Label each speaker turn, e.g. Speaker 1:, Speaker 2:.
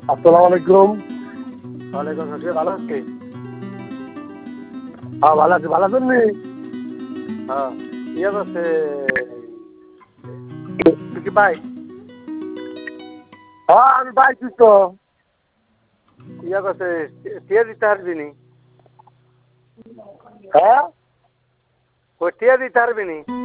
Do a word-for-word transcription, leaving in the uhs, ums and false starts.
Speaker 1: আসসালামু আলাইকুম।
Speaker 2: ওয়ালাইকুম আসসালাম, ভালো আছি।
Speaker 1: হ্যাঁ ভালো আছি, ভালো আছেন নি?
Speaker 2: হ্যাঁ ইয়ে করছে, তুই কি ভাই
Speaker 1: হ্যাঁ আমি পাইছি তো।
Speaker 2: ইয়ে করছে, টিয়া দিতে পারবি নি?
Speaker 1: হ্যাঁ
Speaker 2: ওই টিয়া দিতে পারবি নি?